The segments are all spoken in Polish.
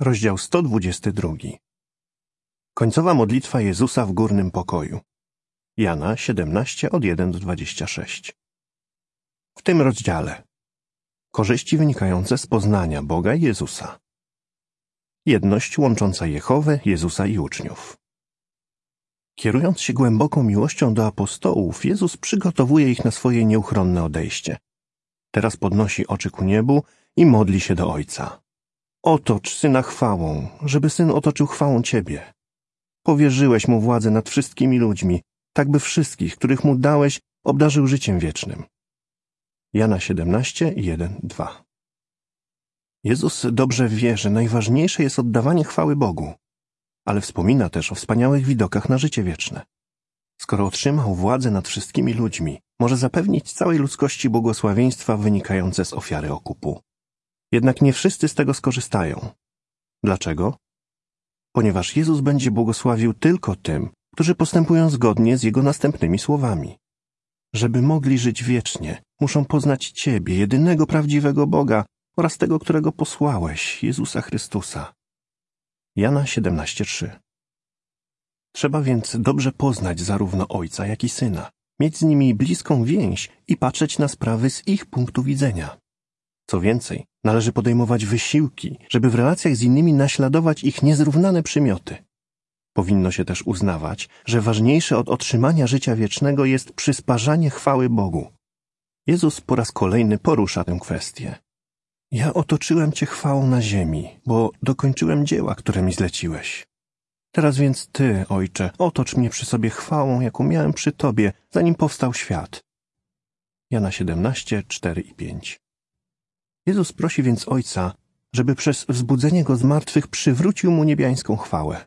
Rozdział 122. Końcowa modlitwa Jezusa w górnym pokoju. Jana 17, od 1 do 26. W tym rozdziale korzyści wynikające z poznania Boga i Jezusa. Jedność łącząca Jehowę, Jezusa i uczniów. Kierując się głęboką miłością do apostołów, Jezus przygotowuje ich na swoje nieuchronne odejście. Teraz podnosi oczy ku niebu i modli się do Ojca. Otocz Syna chwałą, żeby Syn otoczył chwałą Ciebie. Powierzyłeś Mu władzę nad wszystkimi ludźmi, tak by wszystkich, których Mu dałeś, obdarzył życiem wiecznym. Jana 17, 1, 2. Jezus dobrze wie, że najważniejsze jest oddawanie chwały Bogu, ale wspomina też o wspaniałych widokach na życie wieczne. Skoro otrzymał władzę nad wszystkimi ludźmi, może zapewnić całej ludzkości błogosławieństwa wynikające z ofiary okupu. Jednak nie wszyscy z tego skorzystają. Dlaczego? Ponieważ Jezus będzie błogosławił tylko tym, którzy postępują zgodnie z Jego następnymi słowami. Żeby mogli żyć wiecznie, muszą poznać Ciebie, jedynego prawdziwego Boga oraz tego, którego posłałeś, Jezusa Chrystusa. Jana 17:3. Trzeba więc dobrze poznać zarówno Ojca, jak i Syna, mieć z nimi bliską więź i patrzeć na sprawy z ich punktu widzenia. Co więcej, należy podejmować wysiłki, żeby w relacjach z innymi naśladować ich niezrównane przymioty. Powinno się też uznawać, że ważniejsze od otrzymania życia wiecznego jest przysparzanie chwały Bogu. Jezus po raz kolejny porusza tę kwestię. Ja otoczyłem Cię chwałą na ziemi, bo dokończyłem dzieła, które mi zleciłeś. Teraz więc Ty, Ojcze, otocz mnie przy sobie chwałą, jaką miałem przy Tobie, zanim powstał świat. Jana 17, 4 i 5. Jezus prosi więc Ojca, żeby przez wzbudzenie Go z martwych przywrócił Mu niebiańską chwałę.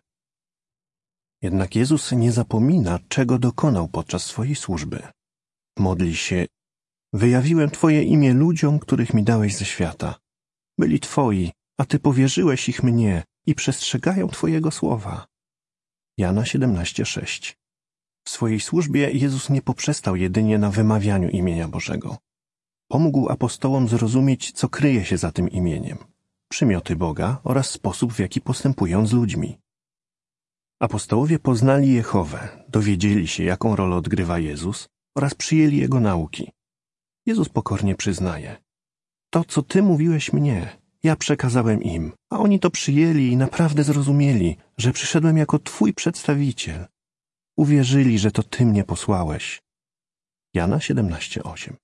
Jednak Jezus nie zapomina, czego dokonał podczas swojej służby. Modli się: wyjawiłem Twoje imię ludziom, których mi dałeś ze świata. Byli Twoi, a Ty powierzyłeś ich mnie i przestrzegają Twojego słowa. Jana 17, 6. W swojej służbie Jezus nie poprzestał jedynie na wymawianiu imienia Bożego. Pomógł apostołom zrozumieć, co kryje się za tym imieniem, przymioty Boga oraz sposób, w jaki postępują z ludźmi. Apostołowie poznali Jehowę, dowiedzieli się, jaką rolę odgrywa Jezus oraz przyjęli Jego nauki. Jezus pokornie przyznaje: to, co Ty mówiłeś mnie, ja przekazałem im, a oni to przyjęli i naprawdę zrozumieli, że przyszedłem jako Twój przedstawiciel. Uwierzyli, że to Ty mnie posłałeś. Jana 17, 8.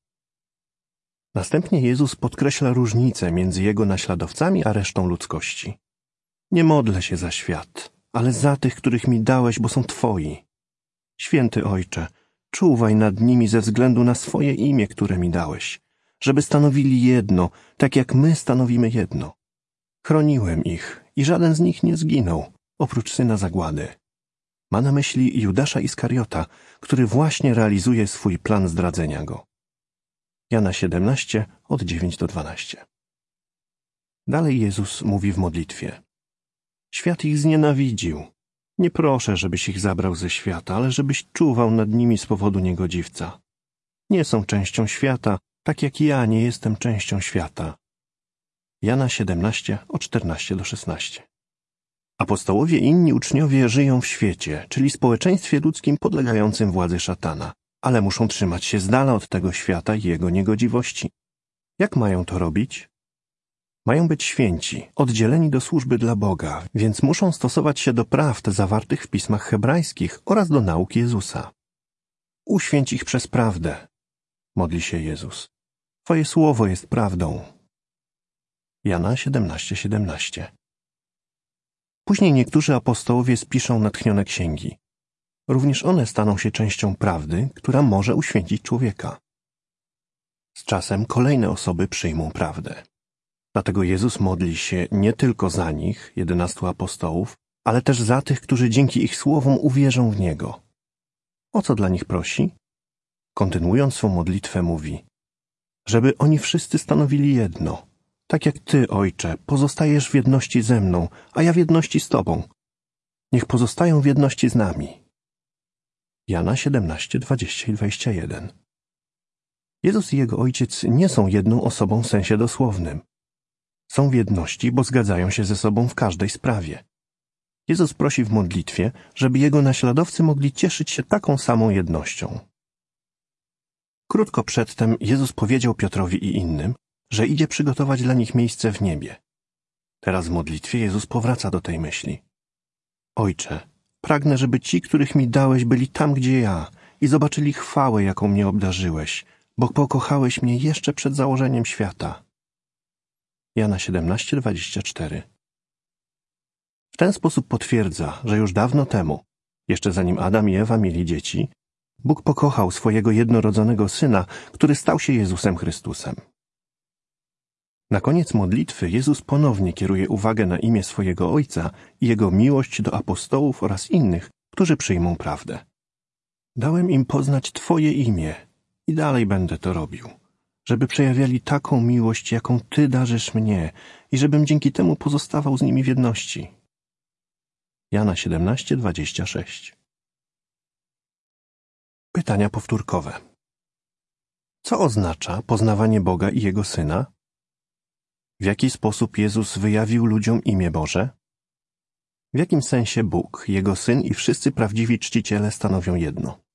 Następnie Jezus podkreśla różnicę między Jego naśladowcami a resztą ludzkości. Nie modlę się za świat, ale za tych, których mi dałeś, bo są Twoi. Święty Ojcze, czuwaj nad nimi ze względu na swoje imię, które mi dałeś, żeby stanowili jedno, tak jak my stanowimy jedno. Chroniłem ich i żaden z nich nie zginął, oprócz syna zagłady. Ma na myśli Judasza Iskariota, który właśnie realizuje swój plan zdradzenia go. Jana 17, od 9 do 12. Dalej Jezus mówi w modlitwie: świat ich znienawidził. Nie proszę, żebyś ich zabrał ze świata, ale żebyś czuwał nad nimi z powodu niegodziwca. Nie są częścią świata, tak jak ja nie jestem częścią świata. Jana 17, od 14 do 16. Apostołowie i inni uczniowie żyją w świecie, czyli społeczeństwie ludzkim podlegającym władzy szatana, ale muszą trzymać się z dala od tego świata i jego niegodziwości. Jak mają to robić? Mają być święci, oddzieleni do służby dla Boga, więc muszą stosować się do prawd zawartych w pismach hebrajskich oraz do nauk Jezusa. Uświęć ich przez prawdę, modli się Jezus. Twoje słowo jest prawdą. Jana 17, 17. Później niektórzy apostołowie spiszą natchnione księgi. Również one staną się częścią prawdy, która może uświęcić człowieka. Z czasem kolejne osoby przyjmą prawdę. Dlatego Jezus modli się nie tylko za nich, 11 apostołów, ale też za tych, którzy dzięki ich słowom uwierzą w Niego. O co dla nich prosi? Kontynuując swą modlitwę mówi: żeby oni wszyscy stanowili jedno, tak jak Ty, Ojcze, pozostajesz w jedności ze mną, a ja w jedności z Tobą. Niech pozostają w jedności z nami. Jana 17, 20 i 21. Jezus i Jego Ojciec nie są jedną osobą w sensie dosłownym. Są w jedności, bo zgadzają się ze sobą w każdej sprawie. Jezus prosi w modlitwie, żeby Jego naśladowcy mogli cieszyć się taką samą jednością. Krótko przedtem Jezus powiedział Piotrowi i innym, że idzie przygotować dla nich miejsce w niebie. Teraz w modlitwie Jezus powraca do tej myśli. Ojcze, pragnę, żeby ci, których mi dałeś, byli tam, gdzie ja i zobaczyli chwałę, jaką mnie obdarzyłeś, bo pokochałeś mnie jeszcze przed założeniem świata. Jana 17:24. W ten sposób potwierdza, że już dawno temu, jeszcze zanim Adam i Ewa mieli dzieci, Bóg pokochał swojego jednorodzonego Syna, który stał się Jezusem Chrystusem. Na koniec modlitwy Jezus ponownie kieruje uwagę na imię swojego Ojca i Jego miłość do apostołów oraz innych, którzy przyjmą prawdę. Dałem im poznać Twoje imię i dalej będę to robił, żeby przejawiali taką miłość, jaką Ty darzysz mnie i żebym dzięki temu pozostawał z nimi w jedności. Jana 17:26. Pytania powtórkowe. Co oznacza poznawanie Boga i Jego Syna? W jaki sposób Jezus wyjawił ludziom imię Boże? W jakim sensie Bóg, Jego Syn i wszyscy prawdziwi czciciele stanowią jedno?